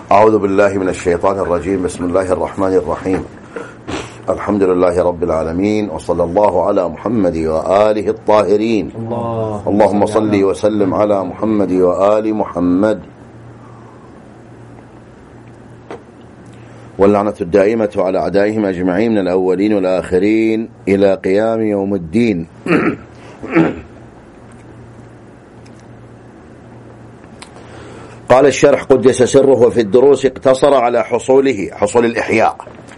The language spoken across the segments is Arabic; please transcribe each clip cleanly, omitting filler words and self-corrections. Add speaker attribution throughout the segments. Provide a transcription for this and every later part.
Speaker 1: أعوذ بالله من الشيطان الرجيم. بسم الله الرحمن الرحيم. الحمد لله رب العالمين، وصلى الله على محمد وآله الطاهرين. اللهم صل وسلم على محمد وآل محمد. واللعنة الدائمة على أعدائهم أجمعين من الأولين والآخرين إلى قيام يوم الدين. قال الشرح قدس سره: وفي الدروس اقتصر على حصول الإحياء،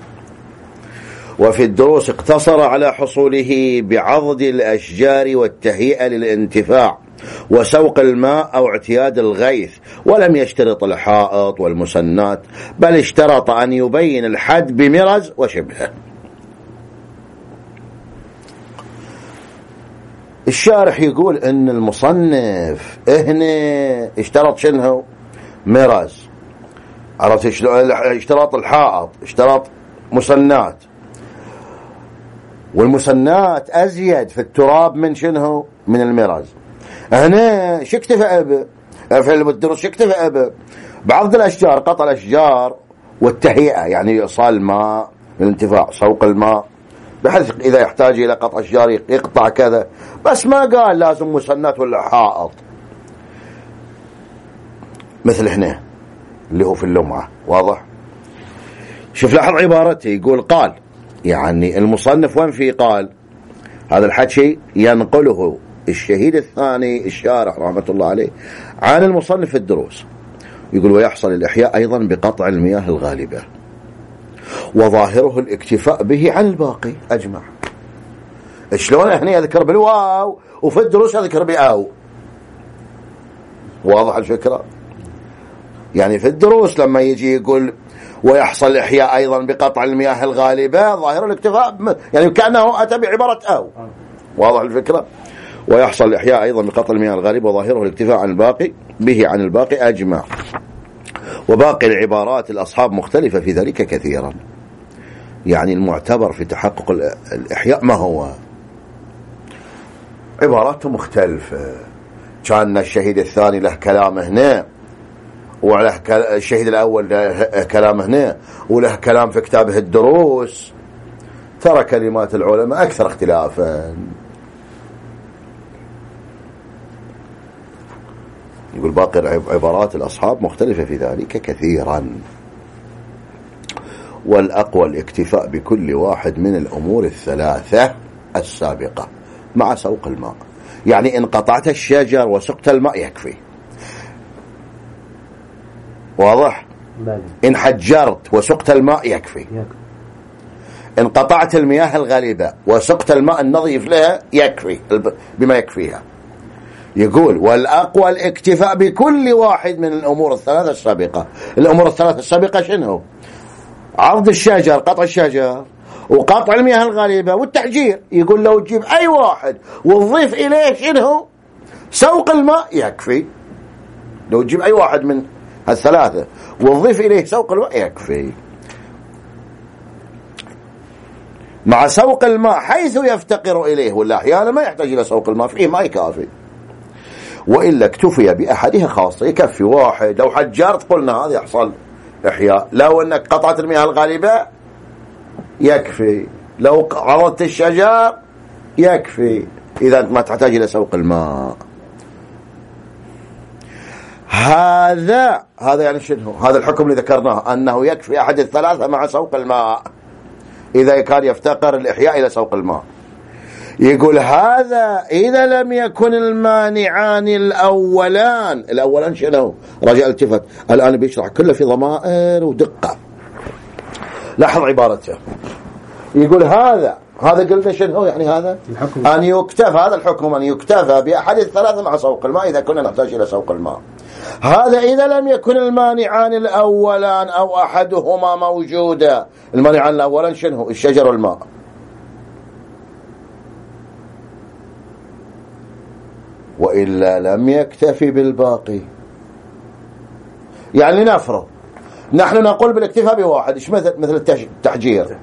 Speaker 1: وفي الدروس اقتصر على حصوله بعضد الأشجار والتهيئة للانتفاع وسوق الماء أو اعتياد الغيث، ولم يشترط الحائط والمسنات، بل اشترط أن يبين الحد بمرز وشبهه. الشارح يقول إن المصنف هنا اشترط شنو؟ مرز. عرفت شلون؟ اشترط الحائط، اشترط مسنات، والمسنات أزيد في التراب من شنو؟ من المرز. هنا شكتفى في الدروس شكتفى بعض الأشجار، قطع الأشجار والتهيئة، يعني إيصال الماء للانتفاع، سوق الماء، بحيث إذا يحتاج إلى قطع أشجار يقطع كذا، بس ما قال لازم مسنات ولا حائط مثل هنا اللي هو في اللمعة. واضح؟ شوف لاحظ عبارته، يقول قال، يعني المصنف وين في قال؟ هذا الحكي ينقله الشهيد الثاني الشارح رحمة الله عليه عن المصنف في الدروس. يقول: ويحصل الإحياء أيضا بقطع المياه الغالبة، وظاهره الاكتفاء به عن الباقي أجمع. شلون هنا يذكر بالواو وفي الدروس يذكر بأو؟ واضح الفكرة؟ يعني في الدروس لما يجي يقول ويحصل الإحياء أيضا بقطع المياه الغالبة، ظاهر الاكتفاء، يعني كأنه أتى بعبارة أو. واضح الفكرة؟ ويحصل الإحياء أيضا بقطع المياه الغالبة، وظاهره الاكتفاء عن الباقي به عن الباقي أجمع. وباقي العبارات الأصحاب مختلفة في ذلك كثيرا. يعني المعتبر في تحقق الإحياء ما هو؟ عباراته مختلفة. كان الشهيد الثاني له كلام هنا، وله الشهيد الأول له كلام هنا، وله كلام في كتابه الدروس. ترى كلمات العلماء أكثر اختلافا. يقول: باقي عبارات الأصحاب مختلفة في ذلك كثيرا، والأقوى الاكتفاء بكل واحد من الأمور الثلاثة السابقة مع سوق الماء. يعني إن قطعت الشجر وسقت الماء يكفي. واضح؟ إن حجرت وسقت الماء يكفي. إن قطعت المياه الغالبة وسقت الماء النظيف لها يكفي بما يكفيها. يقول: والأقوى الاكتفاء بكل واحد من الأمور الثلاثة السابقة. الأمور الثلاثة السابقة شنو؟ عرض الشجر، قطع الشجر، وقطع المياه الغالبة، والتحجير. يقول لو تجيب أي واحد وتضيف إليه شنو؟ سوق الماء يكفي. لو تجيب أي واحد من الثلاثة وتضيف إليه سوق الماء يكفي. مع سوق الماء حيث يفتقر إليه، ولا أحيانا ما يحتاج إلى سوق الماء، فيه ما يكافي. وإلا اكتفي بأحدها خاصة، يكفي واحد. لو حجرت قلنا هذا يحصل إحياء، لو أنك قطعت المياه الغالبة يكفي، لو عرضت الشجر يكفي، إذا أنت ما تحتاج إلى سوق الماء. هذا يعني شنو؟ هذا الحكم اللي ذكرناه، أنه يكفي أحد الثلاثة مع سوق الماء إذا كان يفتقر الإحياء إلى سوق الماء. يقول: هذا إذا لم يكن المانعان الأولان شنو؟ رجع التفت الآن بيشرح كله في ضمائر ودقة. لاحظ عبارته، يقول هذا قلنا شنو؟ يعني هذا الحكم أن يكتفى، هذا الحكم أن يكتفى بأحد الثلاثة مع سوق الماء إذا كنا نحتاج إلى سوق الماء. هذا إذا لم يكن المانعان الأولان أو أحدهما موجودا. المانعان الأولان شنو؟ الشجر والماء. وإلا لم يكتفي بالباقي. يعني نفرض نحن نقول بالاكتفاء بواحد، إيش مثل التحجير.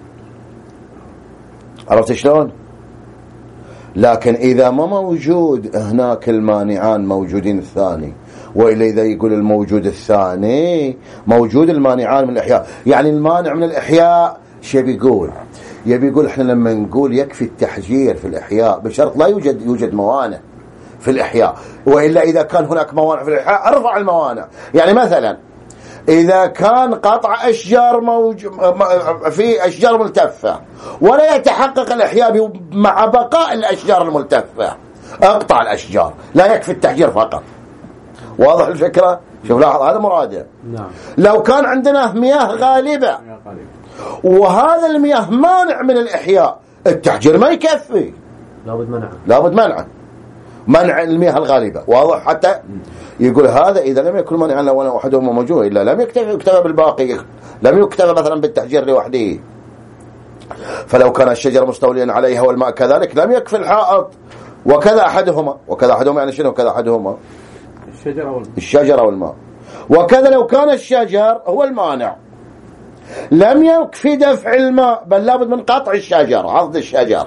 Speaker 1: عرفت شلون؟ لكن إذا ما موجود هناك المانعان موجودين الثاني، وإلا إذا يقول الموجود الثاني موجود المانعان من الإحياء. يعني المانع من الإحياء شو بيقول؟ يبي يقول احنا لما نقول يكفي التحجير في الإحياء بشرط لا يوجد موانع في الإحياء، وإلا إذا كان هناك موانع في الإحياء ارفع الموانع. يعني مثلا إذا كان قطع أشجار في أشجار ملتفة ولا يتحقق الإحياء مع بقاء الأشجار الملتفة، اقطع الأشجار، لا يكفي التحجير فقط. واضح الفكرة؟ شوف لاحظ هذا مراده.
Speaker 2: نعم.
Speaker 1: لو كان عندنا مياه غالبة وهذا المياه مانع من الإحياء، التحجير ما يكفي، لابد منعه، منع المياه الغالبة. واضح؟ حتى يقول هذا إذا لم يكن منعا لو أحدهما موجود إلا لم يكتفى بالباقي، لم يكتفى مثلا بالتحجير لوحده. فلو كان الشجر مستوليا عليها والماء كذلك لم يكفي الحائط، وكذا أحدهما. وكذا أحدهما يعني شنو كذا أحدهما؟ الشجر والماء. وكذا لو كان الشجر هو المانع لم يكفي دفع الماء، بل لابد من قطع الشجر، عض الشجر.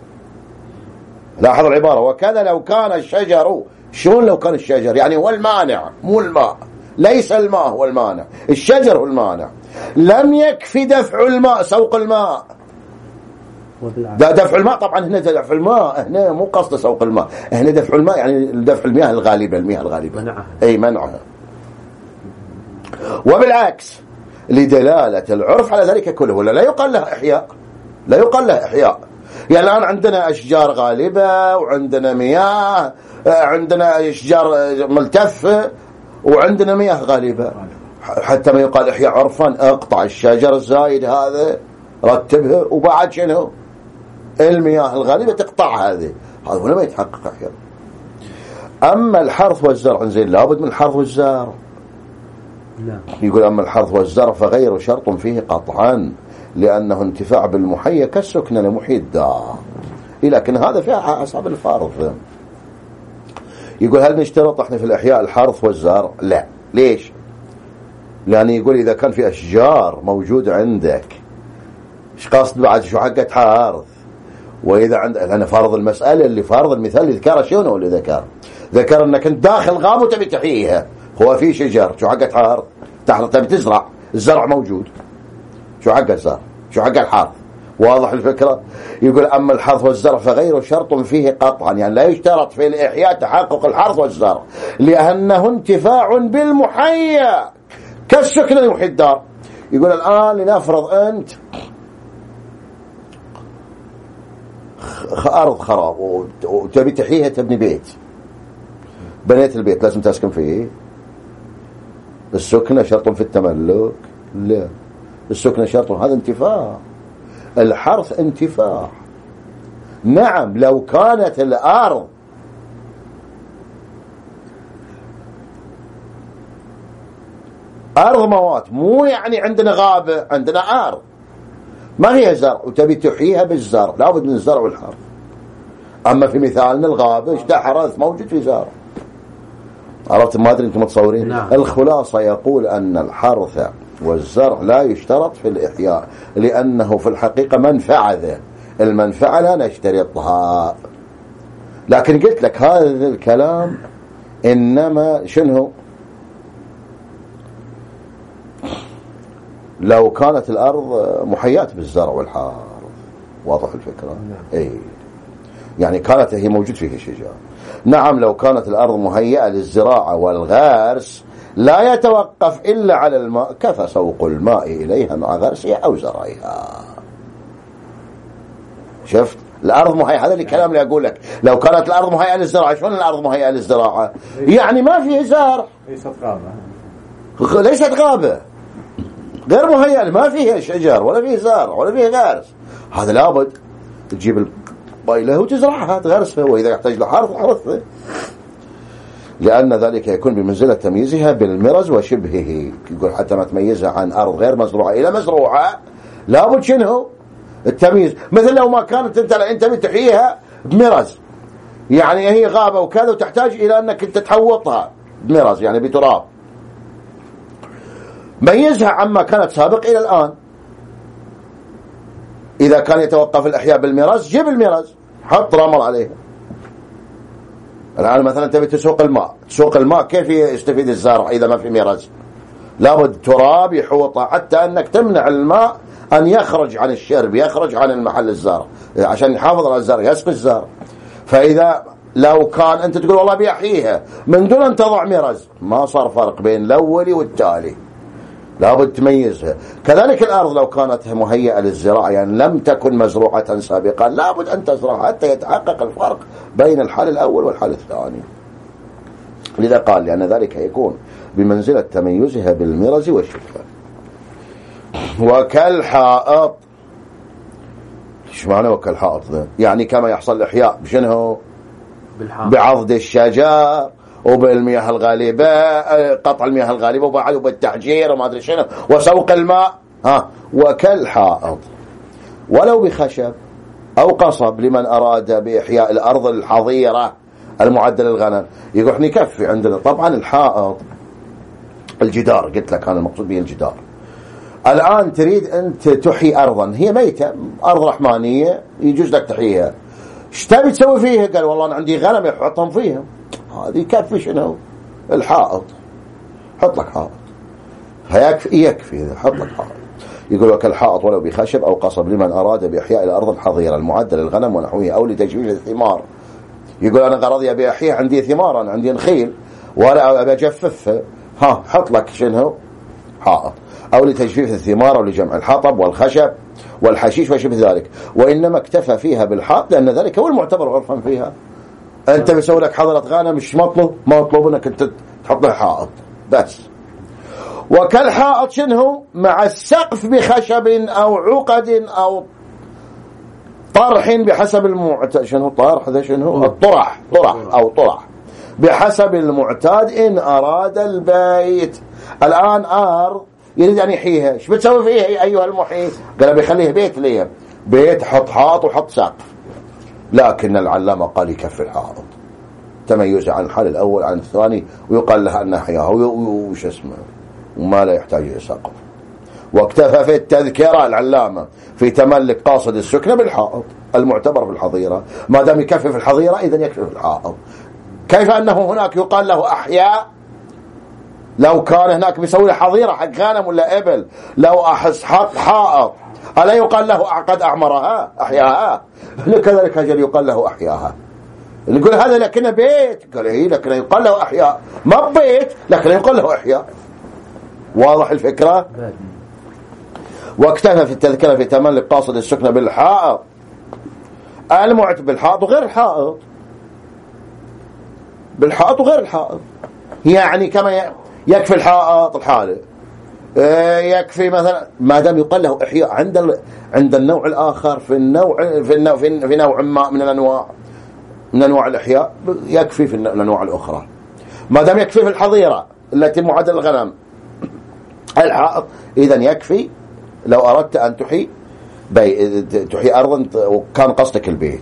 Speaker 1: لاحظ العبارة، وكذا لو كان الشجر. شلون لو كان الشجر؟ يعني هو المانع مو الماء، ليس الماء هو المانع، الشجر هو المانع. لم يكفي دفع الماء، سوق الماء. ده دفع الماء طبعا هنا دفع الماء، هنا مو قصد سوق الماء، هنا دفع الماء يعني دفع المياه الغالبة، المياه الغالبة منعها. أي منعها. وبالعكس لدلالة العرف على ذلك كله، ولا لا يقال له إحياء، لا يقال له إحياء. يعني الآن عندنا أشجار غالبة وعندنا مياه، عندنا أشجار ملتفة وعندنا مياه غالبة، حتى ما يقال إحياء عرفا اقطع الشجر الزايد هذا رتبها، وبعد شنو المياه الغالبة تقطع هذه، هذا هنا ما يتحقق إحياء. أما الحرث والزرع زين لابد من الحرث والزرع. يقول أما الحرث والزرع فغير شرط فيه قطعا لأنه انتفاع بالمحيا كالسكن لمحيي الدار. لكن هذا فيها أصحاب الفرض. يقول هل نشترط احنا في الإحياء الحرث والزرع؟ لا. ليش؟ لأن يقول إذا كان في أشجار موجودة عندك ايش قصد بعد شو حقت حرث؟ وإذا عند أنا فرض المسألة اللي فرض المثال اللي ذكره شنو اللي ذكر أنك أنت داخل غابة وتبي تحييها، هو في شجر شو حقت حرث؟ تبي تزرع، الزرع موجود، شو حق الزرع؟ شو حق الحرث؟ واضح الفكرة؟ يقول أما الحرث والزرع فغير شرط فيه قطعا، يعني لا يشترط في الإحياء تحقق الحرث والزرع لأنه انتفاع بالمحيا كالسكن لمحيي الدار. يقول الآن لنفرض أنت أرض خراب وتبي تحييها، تبني بيت، بنيت البيت لازم تسكن فيه، السكنة شرط في التملك؟ لا، السكنة شرط، هذا انتفاع. الحرث انتفاع. نعم لو كانت الأرض أرض موات، مو يعني عندنا غابة، عندنا أرض ما فيها زرع وتبي تحييها بالزرع، لابد من الزرع والحرث. أما في مثالنا الغابة ايش ده حرث موجود في زرع. عرفت؟ ما أدري أنتم متصورين؟
Speaker 2: نعم.
Speaker 1: الخلاصة يقول أن الحرث والزرع لا يشترط في الإحياء لأنه في الحقيقة منفعة، ذا المنفعة لا نشترطها. لكن قلت لك هذا الكلام إنما شنو لو كانت الأرض محيات بالزرع والحرث. واضح الفكرة؟ أي يعني كانت هي موجود فيها شجر. نعم لو كانت الأرض مهيئة للزراعة والغرس لا يتوقف إلا على الماء كفى سوق الماء إليها مع غرسها أو زرعها. شفت؟ الأرض مهيئة، هذا الكلام اللي أقول لك. لو كانت الأرض مهيئة للزراعة، شلون الأرض مهيئة للزراعة؟ يعني ما فيه زرع، ليست غابة، غير مهيئة، ما فيها شجر ولا فيه زرع ولا فيه غرس. هذا لابد تجيب البايلة وتزرعها تغرسها، وإذا يحتاج لحرث حرثها، لأن ذلك يكون بمنزلة تمييزها بالمرز وشبهه. يقول حتى ما تميزها عن أرض غير مزروعة إلى مزروعة لابد شنو التمييز. مثل لو ما كانت أنت بتحييها بمرز، يعني هي غابة وكذا وتحتاج إلى أنك أنت تحوطها بمرز يعني بتراب، ميزها عما كانت سابق إلى الآن. إذا كان يتوقف الإحياء بالمرز، جيب المرز حط رمل عليها، الآن مثلا تبي تسوق الماء، تسوق الماء كيف يستفيد الزارع إذا ما في ميرز؟ لابد تراب يحوطه حتى أنك تمنع الماء أن يخرج عن الشرب، يخرج عن المحل الزارع، عشان يحافظ على الزرع، يسقي الزرع. فإذا لو كان أنت تقول والله بيحييها من دون أن تضع ميرز، ما صار فرق بين الأول والتالي، لابد تميزها. كذلك الأرض لو كانت مهيئة للزراعة، يعني لم تكن مزروعة سابقا، لابد أن تزرعها حتى يتحقق الفرق بين الحال الأول والحال الثاني. لذا قال لأن ذلك يكون بمنزلة تميزها بالمرز والشفاء. وكالحائط، ايش معنى وكالحائط ذا؟ يعني كما يحصل الإحياء بشنو؟ بعضد الشجر وبالمياه الغالبة، قطع المياه الغالبة وبالتحجير وما أدري شنو وسوق الماء. وكالحائط ولو بخشب أو قصب لمن أراد بإحياء الأرض الحظيرة المعدة للغنم. يقول احنا يكفي عندنا. طبعا الحائط الجدار، قلت لك أنا المقصود به الجدار. الآن تريد أنت تحيي أرضا هي ميتة، أرض رحمانية يجوز لك تحييها، ايش تبي تسوي فيها؟ قال والله أنا عندي غنم يحطهم فيها. هذه يكفي شنو؟ الحائط. حط لك حائط، يكفي حط لك حائط. يقول لك الحائط ولو بخشب أو قصب لمن أراد بإحياء الأرض الحظيرة المعدة للغنم ونحوه أو لتجويف الثمار. يقول أنا غرضي أبي أحيي، عندي ثمار، أنا عندي نخيل ولا أبي أجففها، حط لك شنو؟ حائط. أو لتجفيف الثمار أو لجمع الحطب والخشب والحشيش وشبه ذلك. وإنما اكتفى فيها بالحائط لأن ذلك هو المعتبر عرفا فيها. أنت بيسوي لك حضرة غنم، مش مطلوب أنك أنت تحط لها حائط بس. وكالحائط شنو؟ مع السقف بخشب أو عقد أو طرح بحسب المعتاد. شنو طرح ذا؟ شنو الطرح؟ أو طرح بحسب المعتاد إن أراد البيت. الآن أرض يريد أن يحييها، ايش بتسوي فيها أيها المحيي؟ قال بيخليه بيت. ليه بيت؟ حط حائط وحط سقف. لكن العلامة قال يكفي الحائط تميز عن الحال الأول عن الثاني، ويقال لها أنها حياة وش اسمه وما لا يحتاج إلى سقف. واكتفى في التذكرة العلامة في تملك قاصد السكنة بالحائط المعتبر في الحظيرة. ما دام يكفي في الحظيرة إذن يكفي في الحائط. كيف أنه هناك يقال له أحياء؟ لو كان هناك بيسوي حظيرة حق غنم ولا إبل، لو أحس حط حائط ألا يقال له قد أعمرها أحياها؟ كذلك أجل يقال له أحياها. نقول هذا لكنه بيت، قال إيه لكنه يقال له أحياء، ما بيت لكنه يقال له أحياء. واضح الفكرة؟ واكتفى في التذكرة في تملك قاصد السكنة بالحائط المعتبر بالحائط وغير الحائط، بالحائط وغير الحائط. يعني كما يكفي الحائط الحالي، يكفي مثلا ما دام يقال له إحياء عند النوع الآخر في نوع ما من الأنواع، من أنواع الإحياء يكفي في الأنواع الأخرى. ما دام يكفي في الحظيرة التي معدل الغنم الحائط إذن يكفي لو أردت أن تحيي أرضا وكان قصدك البيت.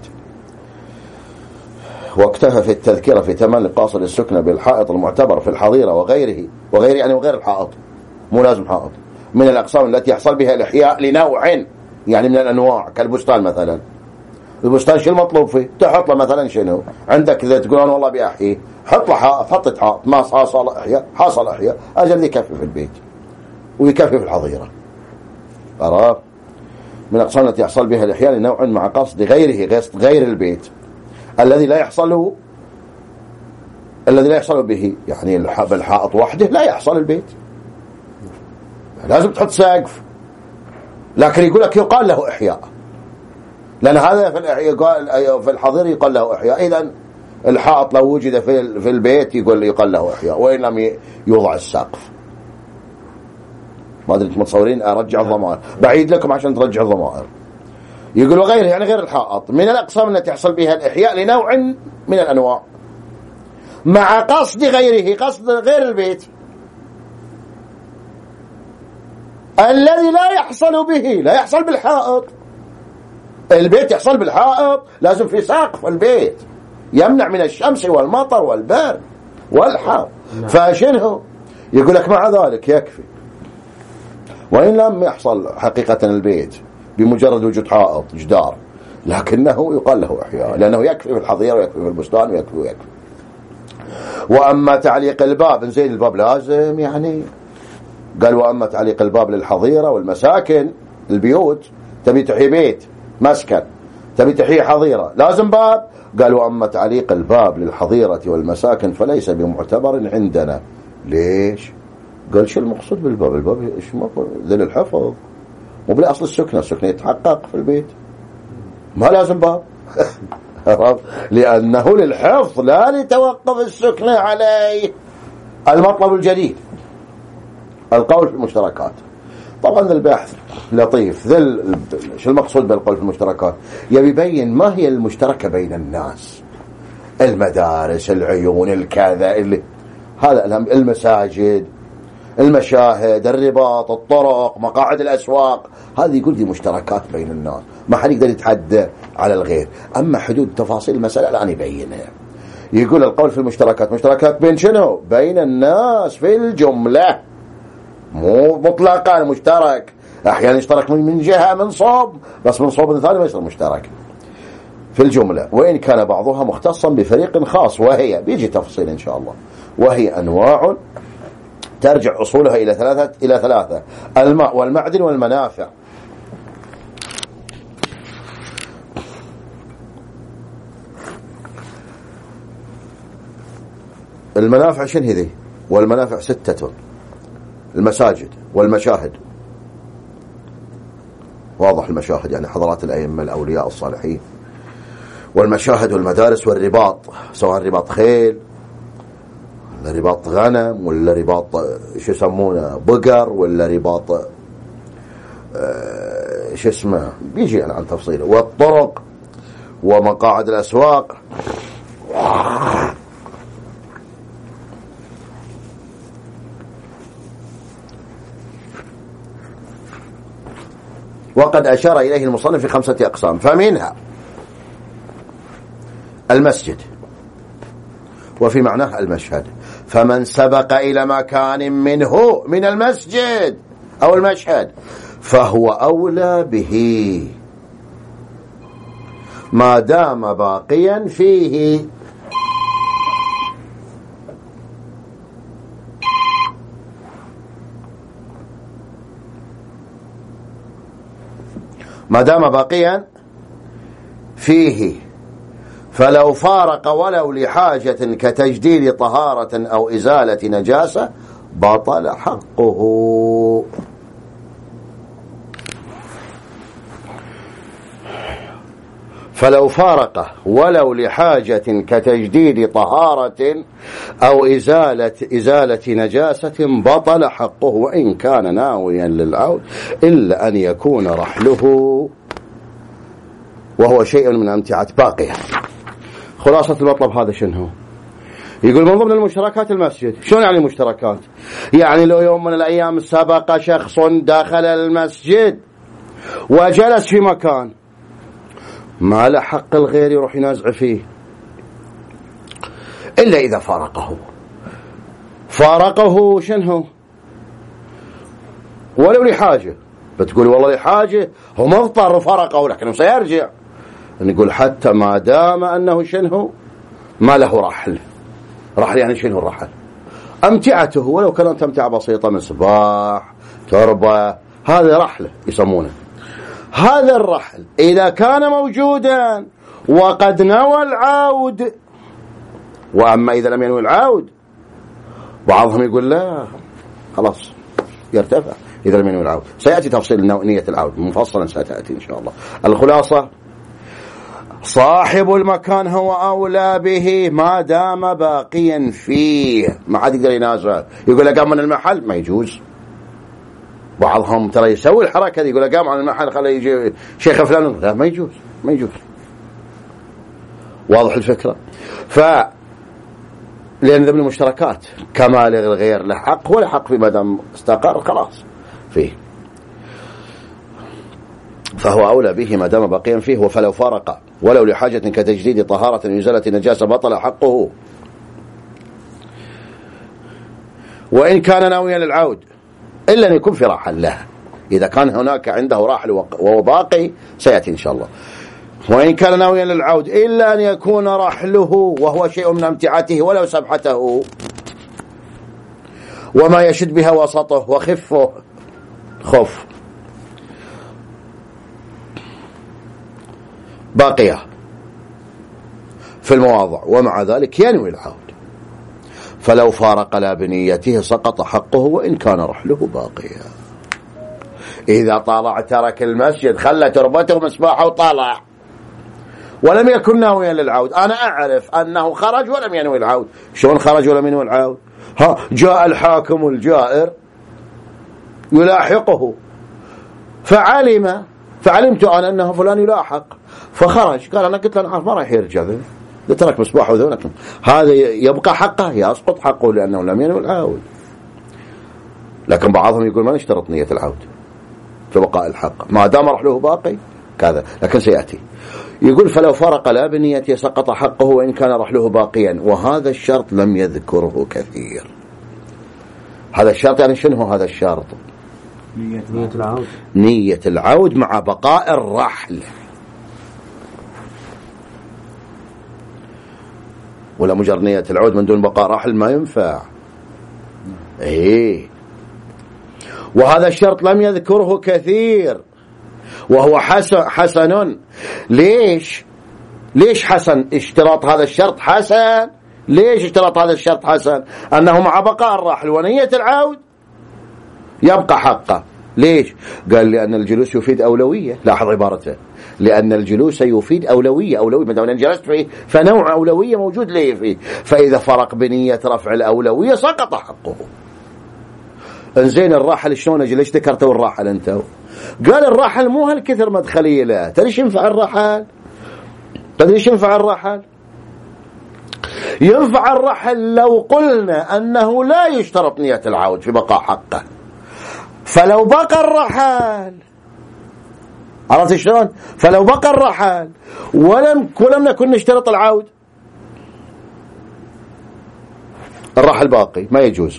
Speaker 1: واكتفى في التذكرة في تملك قاصد السكنة بالحائط المعتبر في الحظيرة وغيره يعني وغير الحائط، مو لازم حائط، من الأقسام التي يحصل بها الإحياء لنوع يعني من الأنواع. كالبستان مثلا، البستان شو المطلوب فيه؟ تحط له مثلا شنو عندك إذا تقول أنا والله بأحيي، حط له حائط، حطت حائط ما حصل إحياء، حصل إحياء أجل يكفي في البيت ويكفي في الحظيرة. قرار من الأقسام التي يحصل بها الإحياء لنوع مع قصد غيره، قصد غير البيت الذي لا يحصل به، يعني بالحائط وحده لا يحصل البيت، لازم تحط سقف. لكن يقول لك يقال له إحياء، لأن هذا في الحظيرة يقال له إحياء. إذن الحائط لو وجد في البيت يقال له إحياء وإن لم يوضع السقف. ما أدري أنتم متصورين؟ أرجع الضمائر، بعيد لكم عشان ترجع الضمائر. يقول غيره يعني غير الحائط من الأقسام التي يحصل بها الإحياء لنوع من الأنواع مع قصد غيره، قصد غير البيت الذي لا يحصل به، لا يحصل بالحائط. البيت يحصل بالحائط، لازم في سقف البيت يمنع من الشمس والمطر والبرد والحر. فشنه يقول لك مع ذلك يكفي وإن لم يحصل حقيقة البيت بمجرد وجود حائط جدار، لكنه يقال له إحياء لأنه يكفي في الحظيرة ويكفي في البستان ويكفي. وأما تعليق الباب، زين الباب لازم يعني، قال وأما تعليق الباب للحظيرة والمساكن، البيوت تبي تحيي بيت مسكن، تبي تحيي حظيرة لازم باب، قال وأما تعليق الباب للحظيرة والمساكن فليس بمعتبر عندنا. ليش؟ قال شو المقصود بالباب؟ الباب ايش ذل الحفظ، مو بأصل السكنة، السكنة يتحقق في البيت، ما لازم باب. لأنه للحفظ لا لتوقف السكنة عليه. المطلب الجديد القول في المشتركات. طبعا البحث لطيف، شو المقصود بالقول في المشتركات؟ يبي يبين ما هي المشتركة بين الناس، المدارس، العيون، الكذا، هذا المساجد، المشاهد، الرباط، الطرق، مقاعد الأسواق، هذه يقول دي مشتركات بين الناس، ما حد يقدر يتعدى على الغير. أما حدود تفاصيل المسألة الآن يبينها. يقول القول في المشتركات، مشتركات بين شنو؟ بين الناس في الجملة، مو مطلقا مشترك. أحيانا يشترك من جهة من صوب، بس من صوب ثاني ما يصير مشترك في الجملة. وإن كان بعضها مختصا بفريق خاص، وهي بيجي تفصيل إن شاء الله، وهي أنواع ترجع أصولها إلى ثلاثة: الماء والمعدن والمنافع. المنافع شنو هذي؟ والمنافع 6: المساجد والمشاهد، واضح المشاهد يعني حضرات الأئمة الأولياء الصالحين، والمشاهد والمدارس والرباط، سواء رباط خيل ولا رباط غنم ولا رباط شو يسمونه بقر ولا رباط شو اسمه، بيجي عن تفصيله، والطرق ومقاعد الأسواق. وقد أشار إليه المصنف في 5 أقسام، فمنها المسجد، وفي معناه المشهد، فمن سبق إلى مكان منه من المسجد أو المشهد فهو أولى به ما دام باقيا فيه. ما دام باقيا فيه، فلو فارق ولو لحاجة كتجديد طهارة أو إزالة نجاسة بطل حقه. فلو فارق ولو لحاجة كتجديد طهارة أو إزالة نجاسة بطل حقه، وإن كان ناويا للعود، إلا أن يكون رحله وهو شيء من أمتعة باقية. خلاصة المطلب هذا شنو؟ يقول من ضمن المشتركات المسجد. شلون يعني مشتركات؟ يعني لو يوم من الأيام سبق شخص داخل المسجد وجلس في مكان، ما له حق الغير يروح ينازع فيه إلا إذا فارقه شنو؟ ولو لحاجة. بتقول والله لحاجة، هو مضطر وفارقه لكنه سيرجع. نقول حتى ما دام أنه شنو؟ ما له رحل. رحل يعني شنو الرحل؟ أمتعته، ولو كانت أمتعة بسيطة، مصباح، تربة، هذا رحله يسمونه. هذا الرحل إذا كان موجودا وقد نوى العود. وأما إذا لم ينوي العود، بعضهم يقول لا خلاص يرتفع إذا لم ينوي العود. سيأتي تفصيل نية العود مفصلا، ستأتي إن شاء الله. الخلاصة صاحب المكان هو أولى به ما دام باقيا فيه، ما حد يقدر ينازع. يقول أقام من المحل ما يجوز. بعضهم ترى يسوي الحركة دي، يقول أقام عن المحل خليه يجي شيخ فلان، لا ما يجوز. واضح الفكرة؟ لأن ذم المشتركات كما للغير له حق ولا حق في، ما دام استقر خلاص فيه، فهو أولى به ما دام باقيا فيه. وفلو فارق ولو لحاجة كتجديد طهارة وإزالة نجاسة بطل حقه، وإن كان ناويا للعود، إلا أن يكون في راحل له. إذا كان هناك عنده راحل وهو باقي سيأتي إن شاء الله. وإن كان ناويا للعود إلا أن يكون رحله وهو شيء من أمتعته ولو سبحته وما يشد بها وسطه وخفه خف باقية في المواضع، ومع ذلك ينوي العود، فلو فارق لا بنيته سقط حقه وإن كان رحله باقيا. إذا طالع ترك المسجد خلى تربته مسباحه وطالع ولم يكن ناويا للعود، أنا أعرف أنه خرج ولم ينوي العود. شلون خرج ولم ينوي العود؟ جاء الحاكم الجائر يلاحقه فعلمت أنا أنه فلان يلاحق فخرج، قال أنا قلت له أنا عارف ما راح يرجع ذا ترك مصباحه وذونك، هذا يبقى حقه يسقط حقه لأنه لم ينوي العود. لكن بعضهم يقول ما نشترط نية العود في بقاء الحق ما دام رحله باقي كذا، لكن سيأتي. يقول فلو فرق لا بنيته سقط حقه وإن كان رحله باقيا، وهذا الشرط لم يذكره كثير. هذا الشرط يعني شنو هذا الشرط؟
Speaker 2: نية العود.
Speaker 1: نية العود مع بقاء الرحل، ولا مجرد نية العود من دون بقاء رحل ما ينفع. ايه، وهذا الشرط لم يذكره كثير وهو حسن. ليش حسن اشتراط هذا الشرط حسن؟ ليش اشتراط هذا الشرط حسن؟ أنه مع بقاء الرحل ونية العود يبقى حقه. ليش؟ قال لأن الجلوس يفيد أولوية. لاحظ عبارته، لأن الجلوس يفيد أولوية ما دام أن جلست فيه فنوع أولوية موجود لي فيه، فإذا فرق بنية رفع الأولوية سقط حقه. انزين الراحل شلون أجي؟ ليش ذكرته الراحل أنت؟ قال الراحل مو هالكثر مدخلية له. تدري ايش ينفع الراحل؟ ينفع الرحل لو قلنا أنه لا يشترط نية العود في بقاء حقه، فلو بقى الرحل، عرفت شلون؟ فلو بقى الرحل ولم نكن نشترط العود، الرحل باقي ما يجوز.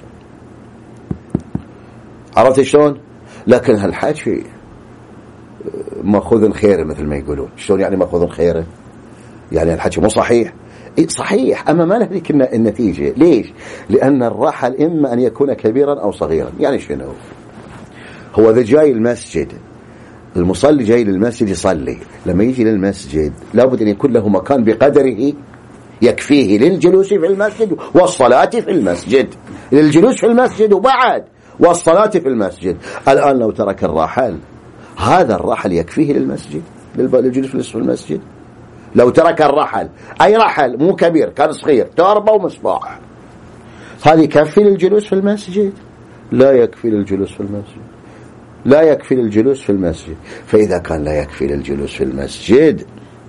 Speaker 1: عرفت شلون؟ لكن هالحكي مأخوذ خيره مثل ما يقولون. شلون يعني مأخوذ خيره؟ يعني الحكي مو صحيح. صحيح أما ما له ذيك النتيجة. ليش؟ لأن الرحل إما أن يكون كبيرا أو صغيرا. يعني شنو؟ هو ذا جاي المسجد، المصلي جاي للمسجد يصلي، لما يجي للمسجد لابد أن يكون له مكان بقدره يكفيه للجلوس في المسجد والصلاة في المسجد، للجلوس في المسجد وبعد والصلاة في المسجد. الآن لو ترك الرحل، هذا الرحل يكفيه للمسجد، للجلوس في المسجد. لو ترك الرحل، أي رحل مو كبير كان صغير، تربة ومصباح، هذا يكفي للجلوس في المسجد؟ لا يكفي للجلوس في المسجد، لا يكفي للجلوس في المسجد. فإذا كان لا يكفي للجلوس في المسجد،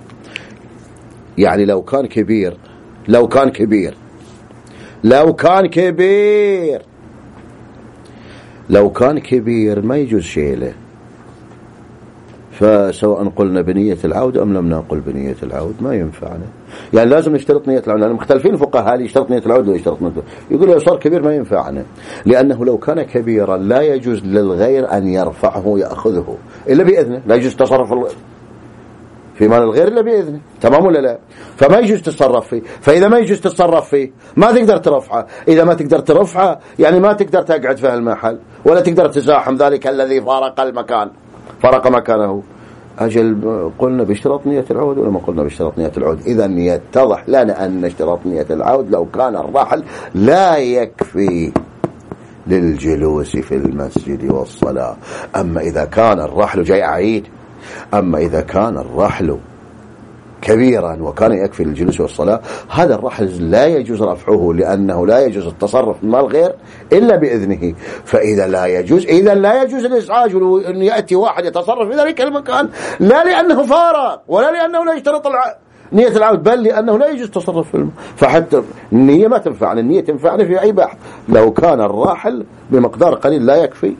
Speaker 1: يعني لو كان كبير ما يجوز شيء له. فسواء قلنا بنية العود أم لم نقل بنية العود ما ينفعنا. يعني لازم نشترط نية العود، لأن مختلفين الفقهاء هل يشترط نية العود ولا يشترط نية العود. يقول لو صار كبير ما ينفعنا، لأنه لو كان كبيرا لا يجوز للغير أن يرفعه يأخذه إلا بإذنه، لا يجوز تصرف في مال الغير إلا بإذنه، تمام ولا لا؟ فما يجوز تتصرف فيه. فإذا ما يجوز تتصرف فيه ما تقدر ترفعه. إذا ما تقدر ترفعه يعني ما تقدر تقعد في المحل ولا تقدر تزاحم ذلك الذي فرق مكانه. أجل قلنا باشتراط نية العود ولا ما قلنا باشتراط نية العود؟ إذا يتضح لنا أن اشتراط نية العود لو كان الرحل لا يكفي للجلوس في المسجد والصلاة. أما إذا كان الرحل أما إذا كان الرحل كبيرا وكان يكفي للجلوس والصلاة، هذا الرحل لا يجوز رفعه، لأنه لا يجوز التصرف مع الغير إلا بإذنه. فإذا لا يجوز الإزعاج أن يأتي واحد يتصرف في ذلك المكان، لا لأنه فارق ولا لأنه لا يشترط نية العود، بل لأنه لا يجوز تصرف في فحتى النية ما تنفعنا. النية تنفعنا في أي بحث لو كان الراحل بمقدار قليل لا يكفي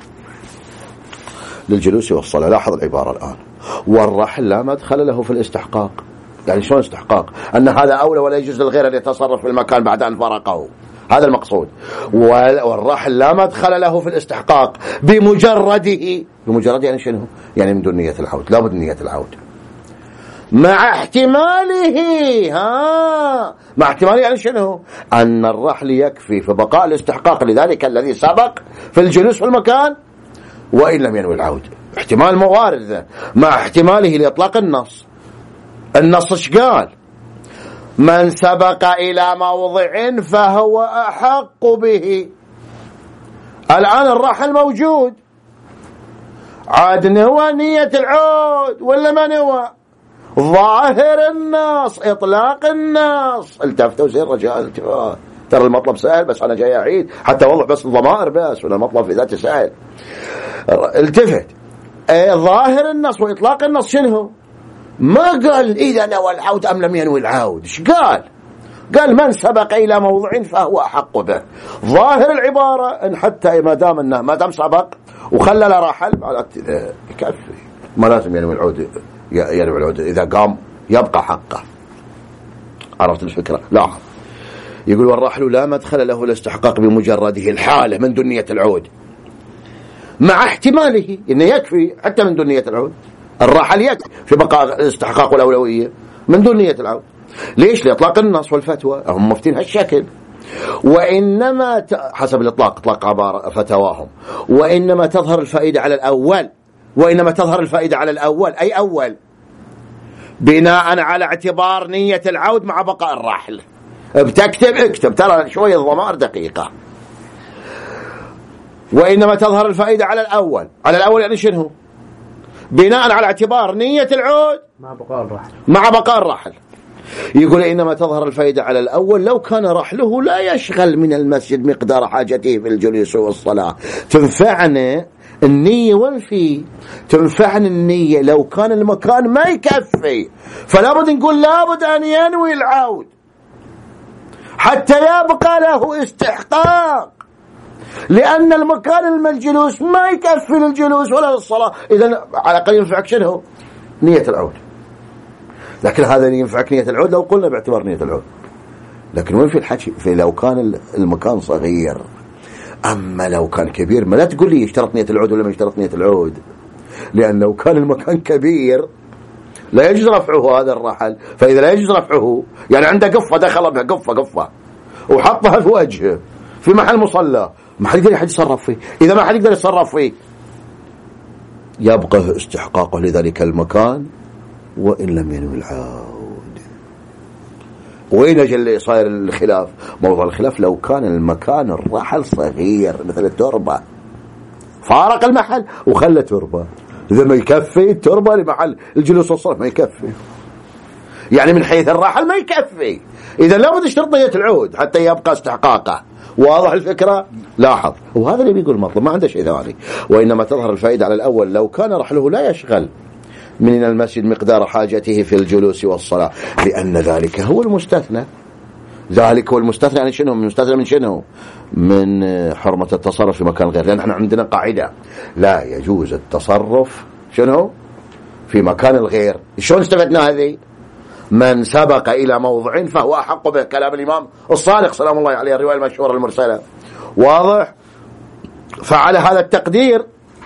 Speaker 1: للجلوس والصلاة. لاحظ العبارة الآن، والرحل لا مدخل له في الاستحقاق. يعني شلون استحقاق؟ أن هذا أولى ولا يجوز للغير أن يتصرف في المكان بعد أن فرقه، هذا المقصود. والرحل لا مدخل له في الاستحقاق بمجرد يعني شنو؟ يعني من دون نية العود، لا بد نية العود. مع احتماله. مع احتماله يعني شنو؟ أن الرحل يكفي في بقاء الاستحقاق لذلك الذي سبق في الجلوس في المكان وإن لم ينوي العود. احتمال موارد ذا مع احتماله لإطلاق النص. النص ايش قال؟ من سبق إلى موضع فهو أحق به. الآن الرحل موجود، عاد نوى نية العود ولا ما نوى؟ ظاهر النص إطلاق النص. التفتوا زين رجاء التفات، ترى المطلب سهل بس أنا جاي أعيد حتى أوضح بس الضمائر بس، ولا المطلب في ذاته سهل. التفت. ظاهر النص وإطلاق النص شنو؟ ما قال إذا نوى العود أم لم ينوي العود. إيش قال؟ قال من سبق إلى موضع فهو أحق به. ظاهر العبارة إن حتى ما دام سبق وخلل رحل يكفي، ما لازم ينوي العود. ينوي العود إذا قام يبقى حقه. عرفت الفكرة؟ لا، يقول والرحل لا مدخل له الاستحقاق بمجرده الحالة من دون نية العود، مع احتماله إنه يكفي حتى من دون نية العود. الرحل يكفي في بقاء الاستحقاق والأولوية من دون نية العود. ليش؟ لإطلاق النص والفتوى، هم مفتين هالشكل. وإنما حسب إطلاق عبارة فتواهم، وإنما تظهر الفائدة على الأول. وإنما تظهر الفائدة على الأول أي أول بناء على اعتبار نية العود مع بقاء الرحل. اكتب ترى شوية ضمائر دقيقة. وإنما تظهر الفائدة على الأول. على الأول يعني شنو؟ بناء على اعتبار نية العود مع بقاء الرحل. يقول إنما تظهر الفائدة على الأول لو كان رحله لا يشغل من المسجد مقدار حاجته في الجلوس والصلاة. تنفعنا النية وانفي، تنفعنا النية لو كان المكان ما يكفي، فلا بد نقول لابد أن ينوي العود حتى يبقى له استحقاق، لأن المكان الجلوس ما يكفي للجلوس ولا للصلاة. إذن على الأقل ينفعك شنو؟ نية العود. لكن هذا ينفعك نية العود لو قلنا باعتبار نية العود. لكن وين في الحكي؟ في لو كان المكان صغير. أما لو كان كبير ما لا تقول لي يشترط نية العود ولا ما يشترط نية العود، لأن لو كان المكان كبير لا يجوز رفعه هذا الرحل. فإذا لا يجوز رفعه يعني عنده قفة دخل بها قفة وحطها في وجهه في محل مصلى، ما حد يقدر يتصرف فيه. إذا ما حد يقدر يتصرف فيه يبقى استحقاقه لذلك المكان وإن لم ينوي العود. وين أجل صاير الخلاف؟ موضوع الخلاف لو كان المكان الرحل صغير مثل التربة، فارق المحل وخلى تربة، إذا ما يكفي التربة لمحل الجلوس والصلاة ما يكفي، يعني من حيث الرحل ما يكفي. إذا لابد يشترط نية العود حتى يبقى استحقاقه. واضح الفكرة؟ لاحظ، وهذا اللي بيقول المطلب، ما عنده شيء ثاني. وإنما تظهر الفائدة على الأول لو كان رحله لا يشغل من المسجد مقدار حاجته في الجلوس والصلاة، لأن ذلك هو المستثنى. ذلك هو المستثنى يعني شنو؟ المستثنى من شنو؟ من حرمة التصرف في مكان غير. لأن احنا عندنا قاعدة لا يجوز التصرف شنو؟ في مكان الغير. شلون استفدنا هذه؟ من سبق إلى موضع فهو أحق به، كلام الإمام الصادق سلام الله عليه، الرواية المشهورة المرسلة. واضح؟ فعلى هذا التقدير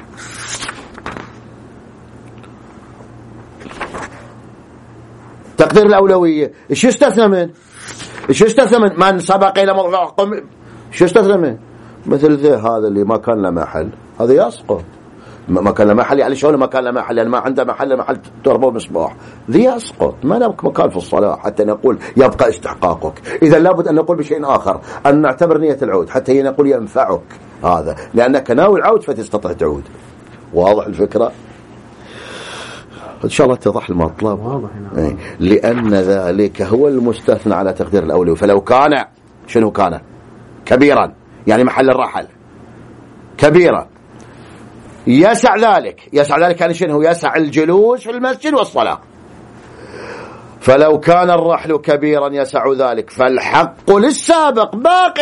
Speaker 1: تقدير الأولوية إيش يستثنى من؟ من سبق إلى موضع، إيش يستثنى من؟ مثل ذا هذا اللي ما كان له محل، هذا يسقط. ما كان له محل يعني شلون ما كان له محل؟ يعني ما عنده محل تربة ومصباح، ذي يسقط. ما لك مكان في الصلاة حتى نقول يبقى استحقاقك. إذا لابد أن نقول بشيء آخر، أن نعتبر نية العود حتى نقول ينفعك هذا، لأنك ناوي العود فتستطيع تعود. واضح الفكرة؟ إن شاء الله اتضح المطلب.
Speaker 2: واضح.
Speaker 1: لأن ذلك هو المستثنى على تقدير الأولي. فلو كان شنو كان؟ كبيرا، يعني محل الرحل كبيرا، يسع ذلك يعني شنو؟ يسع الجلوس في المسجد والصلاة. فلو كان الرحل كبيرا يسع ذلك فالحق للسابق باق.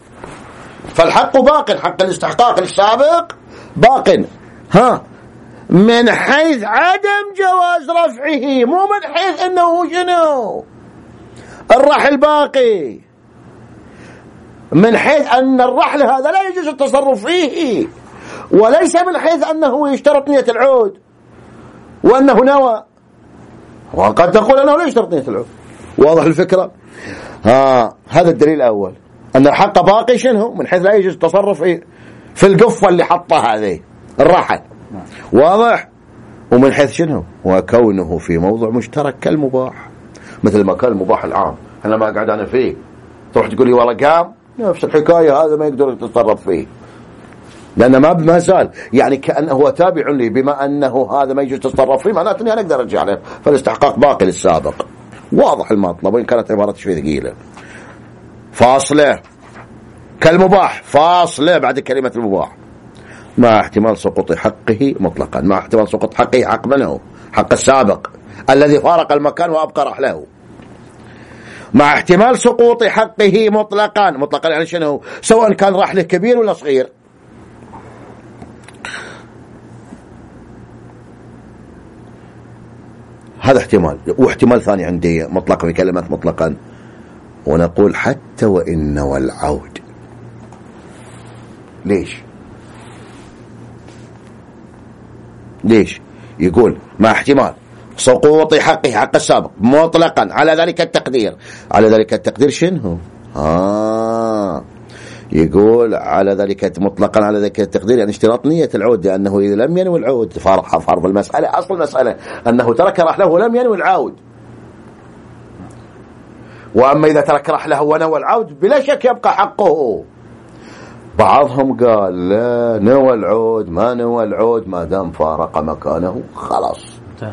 Speaker 1: حق الاستحقاق السابق باق. من حيث عدم جواز رفعه، مو من حيث انه شنو الرحل باقي، من حيث ان الرحل هذا لا يجوز التصرف فيه، وليس من حيث انه يشترط نية العود وانه نوى. وقد تقول أنه لا يشترط نية العود. واضح الفكرة؟ هذا الدليل الأول، أن الحق باقي شنو من حيث لا يجوز التصرف في القفة اللي حطها هذه الراحل. واضح؟ ومن حيث شنو وكونه في موضع مشترك كالمباح، مثل ما كان المباح العام أنا ما قاعد أنا فيه تروح تقول لي والله قام، نفس الحكاية هذا ما يقدر يتصرف فيه لأنه ما زال يعني كأنه هو تابع لي، بما أنه هذا ما يجوز تتصرف فيه معناته أني أنا أقدر أرجع له، فالاستحقاق باقي للسابق. واضح المطلب وإن كانت عبارة شوي ثقيلة. فاصلة كالمباح، فاصلة بعد كلمة المباح، مع احتمال سقوط حقه مطلقا، مع احتمال سقوط حقه حق منه؟ حق السابق الذي فارق المكان وأبقى رحله، مع احتمال سقوط حقه مطلقا. مطلقا يعني شنو؟ سواء كان رحله كبير ولا صغير. هذا احتمال. واحتمال ثاني عندي مطلقا في كلمة مطلقا، ونقول حتى وإن والعود. ليش يقول مع احتمال سقوط حقه حق السابق مطلقا على ذلك التقدير؟ على ذلك التقدير شنو؟ يقول على ذلك مطلقا على ذلك التقدير يعني اشتراط نية العود، لأنه إذا لم ينوي العود فرض المسألة، أصل المسألة أنه ترك رحله ولم ينوي العود. وأما إذا ترك رحله ونوى العود بلا شك يبقى حقه. بعضهم قال لا، نوى العود ما نوى العود ما دام فارق مكانه خلاص.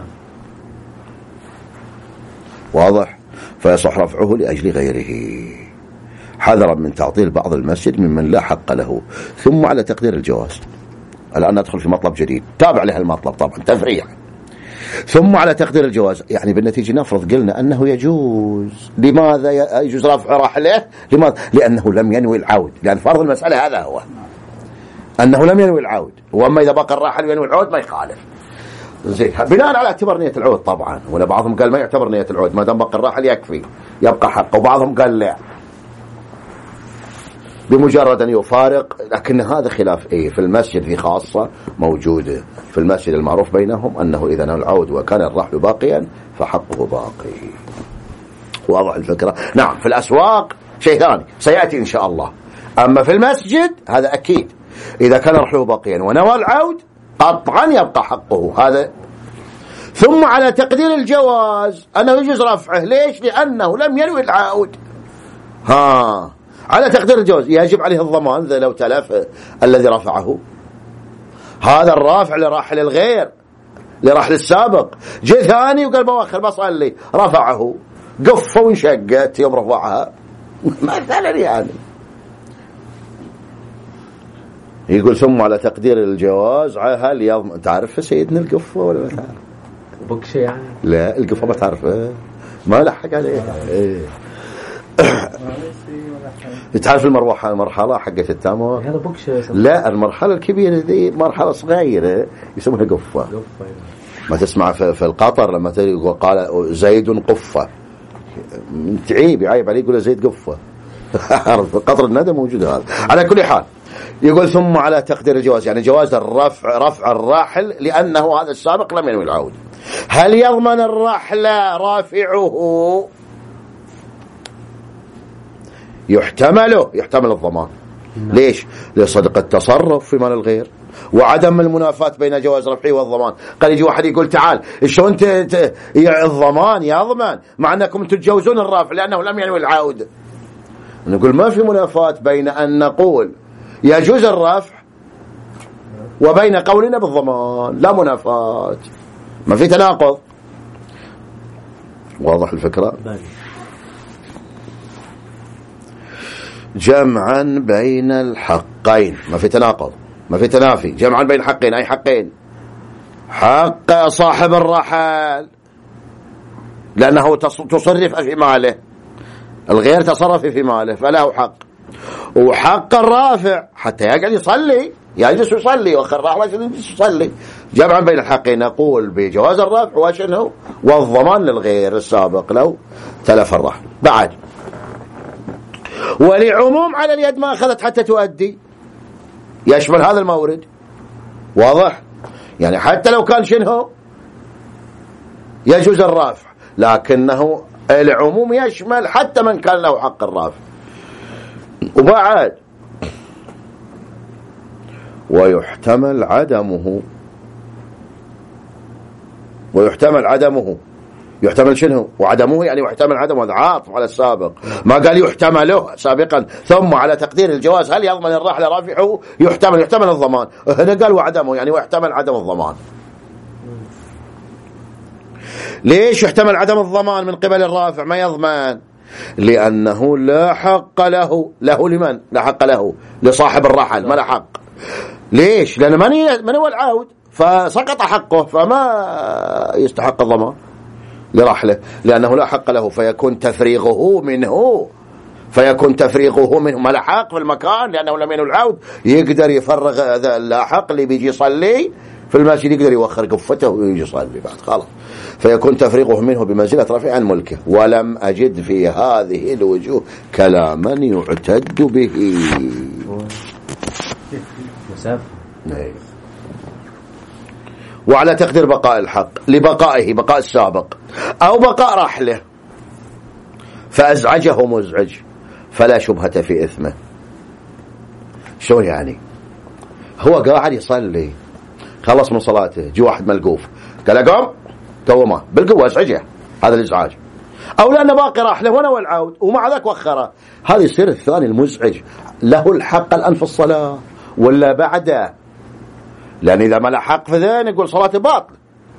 Speaker 1: واضح؟ فيصح رفعه لأجل غيره حذرا من تعطيل بعض المسجد ممن لا حق له. ثم على تقدير الجواز، الآن ندخل في مطلب جديد تابع له المطلب طبعا تفريع. ثم على تقدير الجواز يعني بالنتيجة نفرض قلنا أنه يجوز. لماذا يجوز رفع رحله؟ لماذا؟ لأنه لم ينوي العود، لأن فرض المسألة هذا هو أنه لم ينوي العود. وأما إذا بقى الراحل ينوي العود ما يخالف. زين، بناء على اعتبار نية العود طبعا، ولا بعضهم قال ما يعتبر نية العود ما دام بقى الراحل يكفي يبقى حقه، وبعضهم قال لا بمجرد أن يفارق. لكن هذا خلاف في المسجد في خاصة موجودة في المسجد المعروف بينهم أنه إذا نوى العود وكان الرحل باقيا فحقه باقي. واضح الفكرة؟ نعم. في الأسواق شيء ثاني سيأتي إن شاء الله، أما في المسجد هذا أكيد إذا كان رحله باقيا ونوى العود قطعا يبقى حقه هذا. ثم على تقدير الجواز أنه يجوز رفعه. ليش؟ لأنه لم ينوي العود. على تقدير الجواز يجب عليه الضمان إذا لو تلف الذي رفعه. هذا الرافع لراحل الغير لراحل السابق، جاء ثاني وقال بواخر بصلي رفعه قفة وانشقت يوم رفعها مثلا يعني. يقول ثم على تقدير الجواز هل يضمن؟ تعرف سيدنا القفة ولا ما تعرف؟
Speaker 2: بكشة يعني؟
Speaker 1: لا القفة ما تعرفها، ما لحق عليها. تعرف المرحلة حقت التامة؟
Speaker 2: هذا بكشة.
Speaker 1: لا المرحلة الكبيرة دي مرحلة صغيرة يسمونها قفة. ما تسمع في القطر لما تقول قال زيد قفة تعيب يعيب عليه يقول زيد قفة. في قطر الندى موجود هذا. على كل حال يقول ثم على تقدير الجواز يعني جواز رفع الراحل لأنه هذا السابق لم ينوي العود. هل يضمن الرحل رافعه؟ يحتمل الضمان. ليش؟ لصدق التصرف في مال الغير وعدم المنافاة بين جواز رفعه والضمان. قال يجي واحد يقول تعال شو انت الضمان يضمن مع انكم تتجوزون الرافع لانه لم ينوي العود. نقول ما في منافاة بين ان نقول يجوز الرفع وبين قولنا بالضمان، لا منافاة، ما في تناقض. واضح الفكرة؟ جمعا بين الحقين، ما في تناقض ما في تنافي. جمعا بين حقين أي حقين؟ حق صاحب الرحل لأنه تصرف في ماله، الغير تصرف في ماله فله حق، وحق الرافع حتى يقعد يصلي يجلس يصلي وآخر راح يجلس يصلي. جمعا بين الحقين نقول بجواز الرفع وشنو والضمان للغير السابق لو تلف الرحل. بعد ولعموم على اليد ما أخذت حتى تؤدي يشمل هذا المورد. واضح؟ يعني حتى لو كان شنو يجوز الرفع لكنه العموم يشمل حتى من كان له حق الرافع. وبعد ويحتمل عدمه. يحتمل شنو؟ وعدمه يعني يحتمل عدمه، هذا عاطف على السابق، ما قال يحتمله سابقا ثم على تقدير الجواز هل يضمن الراحل رافعه؟ يحتمل الضمان، هنا قال وعدمه يعني ويحتمل عدم الضمان. ليش يحتمل عدم الضمان من قبل الرافع ما يضمن؟ لأنه لا حق له. لمن؟ لا حق له، لصاحب الرحل ما له حق. ليش؟ لأن من هو العود فسقط حقه فما يستحق الضمان لرحله، لأنه لا حق له، فيكون تفريغه منه ما له حق في المكان، لأنه لم ينل العود يقدر يفرغ هذا اللاحق اللي بيجي يصلي في المسجد، يقدر يوخر قفته ويجي يصلي بعد خلاص، فيكون تفريغه منه بمنزلة رفع عن ملكه. ولم أجد في هذه الوجوه كلاما يعتد به. وعلى تقدير بقاء الحق لبقائه، بقاء السابق أو بقاء رحله، فأزعجه مزعج فلا شبهة في إثمه. شو يعني؟ هو قاعد يصلي خلص من صلاته، جي واحد ملقوف قال قم توما بالقوة ازعجه، هذا الازعاج. أو لأنه باقي رحله وانا والعود ومع ذاك وخره، هذا يصير الثاني المزعج له الحق الآن في الصلاة ولا بعده؟ لأن إذا ما له حق في ذلك يقول صلاته باطل.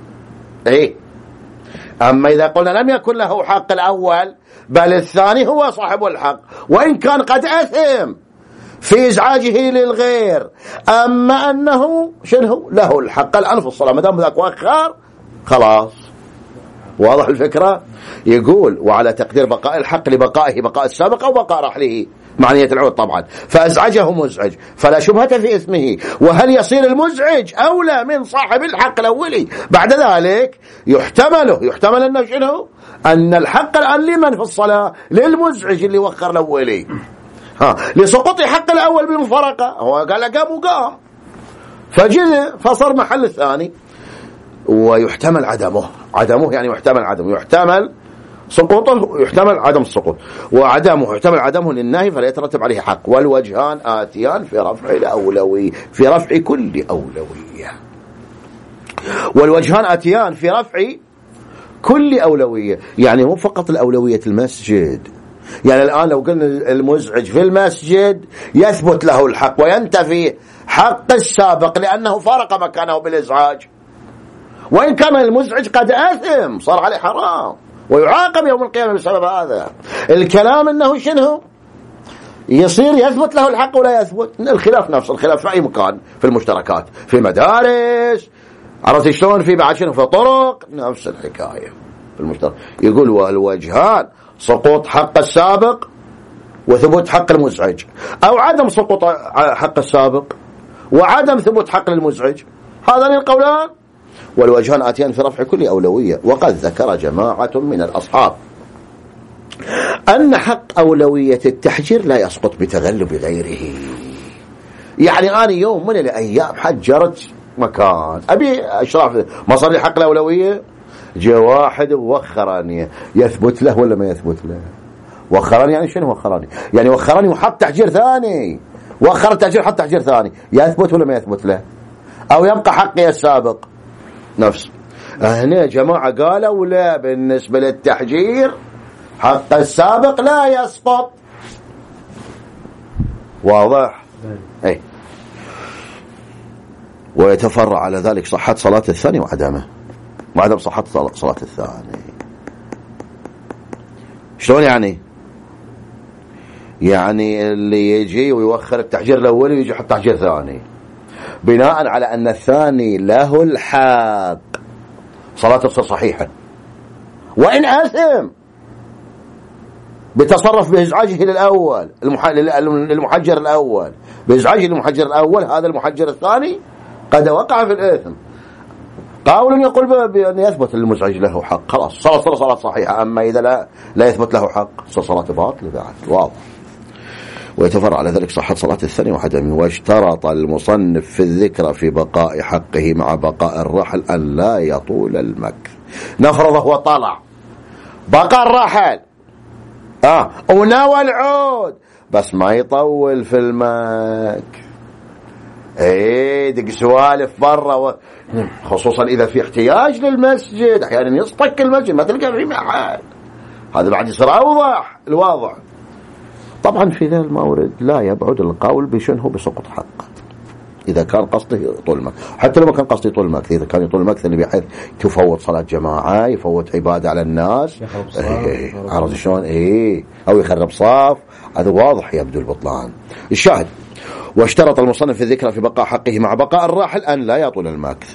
Speaker 1: أما إذا قلنا لم يكن له حق الأول بل الثاني هو صاحب الحق، وإن كان قد أثم في إزعاجه للغير، أما أنه شنو له الحق الآن في الصلاة ما دام ذاك وأخر خلاص. واضح الفكرة؟ يقول وعلى تقدير بقاء الحق لبقائه، بقاء السابق أو بقاء رحله معنية العود طبعا، فأزعجه مزعج فلا شبهة في إثمه. وهل يصير المزعج أولى من صاحب الحق الأولي؟ بعد ذلك يحتمل أنه شنو؟ أن الحق الآن لمن في الصلاة؟ للمزعج اللي وخر الأولي، لسقوط حق الأول بالمفارقة، هو قال قام وقام فجد فصار محل الثاني. ويحتمل عدمه يعني يحتمل عدمه، يحتمل سقوطه، يحتمل عدم السقوط، وعدمه يحتمل عدمه للنهي فلا يترتب عليه حق. والوجهان آتيان في رفع الأولوية، في رفع كل أولوية. والوجهان آتيان في رفع كل أولوية، يعني مو فقط الأولوية المسجد. يعني الآن لو قلنا المزعج في المسجد يثبت له الحق وينتفي حق السابق لأنه فارق مكانه بالإزعاج، وإن كان المزعج قد آثم صار عليه حرام ويعاقب يوم القيامة بسبب هذا. الكلام أنه شنو يصير يثبت له الحق ولا يثبت، الخلاف نفس الخلاف في أي مكان، في المشتركات، في مدارس، عرفت شلون، في بعد شنو، في طرق، نفس الحكاية في المشترك. يقول والوجهان سقوط حق السابق وثبوت حق المزعج، أو عدم سقوط حق السابق وعدم ثبوت حق المزعج، هذان القولان. والوجهان آتيان في رفع كل أولوية. وقد ذكر جماعة من الأصحاب أن حق أولوية التحجير لا يسقط بتغلب غيره. يعني أنا يوم من الأيام حجرت مكان أبي أشرف ما صار لي حق الأولوية، جاء واحد ووخراني، يثبت له ولا ما يثبت له؟ وخراني يعني شنو وخراني؟ يعني وخراني وحط تحجير ثاني، وخر التحجير حط تحجير ثاني، يثبت ولا ما يثبت له؟ أو يبقى حقي السابق نفس. هنا جماعة قالوا لا، بالنسبة للتحجير حق السابق لا يسقط. واضح؟ أي. ويتفرع على ذلك صحة صلاة الثاني وعدمه، وعدم صحة صلاة الثاني. شلون يعني؟ يعني اللي يجي ويوخر التحجير الأول ويجي يحط تحجير ثاني بناء على أن الثاني له الحق، صلاته تصير صحيحة وإن آثم بتصرف بإزعاجه للأول المحجر الأول، بإزعاجه للمحجر الأول، هذا المحجر الثاني قد وقع في الإثم. قول يقول بأن يثبت للمزعج له حق، خلاص صلاة صحيحة. أما إذا لا يثبت له حق صلاة باطلة بعد. واضح. ويتفرع على ذلك صحة صلاة الثاني وعدمه. واشترط المصنف في الذكر في بقاء حقه مع بقاء الرحل أن لا يطول المكث. نفرض هو طلع بقى الرحل ونوى العود بس ما يطول في المك. دق سوالف برا خصوصا إذا في احتياج للمسجد، أحيانا يصطك المسجد ما تلقى في محل، هذا بعد يصير أوضح الواضح. طبعا في ذا المورد لا يبعد القول بشنه بسقط حقه إذا كان قصده طول المكث، حتى لو ما كان قصده طول المكث، إذا كان يطول المكث اللي بحيث تفوت صلاة جماعة، يفوت عبادة على الناس، عرفت شلون؟ أو يخرب صاف، هذا واضح يبدو البطلان. الشاهد: واشترط المصنف في الذكر في بقاء حقه مع بقاء الراحل أن لا يطول المكث.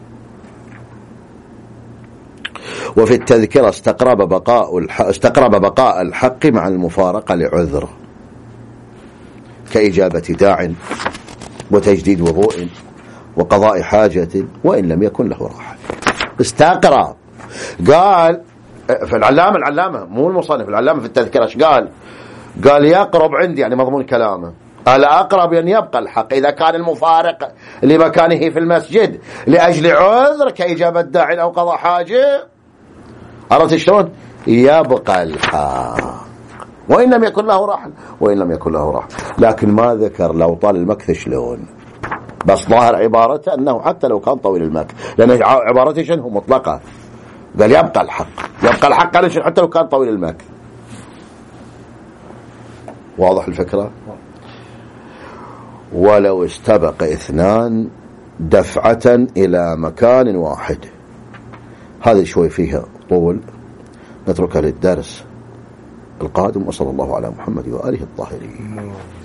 Speaker 1: وفي التذكرة استقرب بقاء الحق مع المفارقة لعذر كإجابة داع وتجديد وضوء وقضاء حاجة وإن لم يكن له راحل. استقرب. قال في العلامة مو المصنف، العلامة في التذكرة ايش قال يقرب عندي، يعني مضمون كلامه الأقرب أن يبقى الحق إذا كان المفارق لمكانه في المسجد لأجل عذر كإجابة داع أو قضاء حاجة، عرفت شلون؟ يبقى الحق وإن لم يكن له راحل. لكن ما ذكر لو طال المكث شلون، بس ظاهر عبارته أنه حتى لو كان طويل المكث، لأن عبارته شنو مطلقة، قال يبقى الحق قال حتى لو كان طويل المكث. واضح الفكرة؟ ولو استبق اثنان دفعة إلى مكان واحد، هذا شوي فيها طول، نتركها للدرس القادم. وصلى الله على محمد وآله الطاهرين.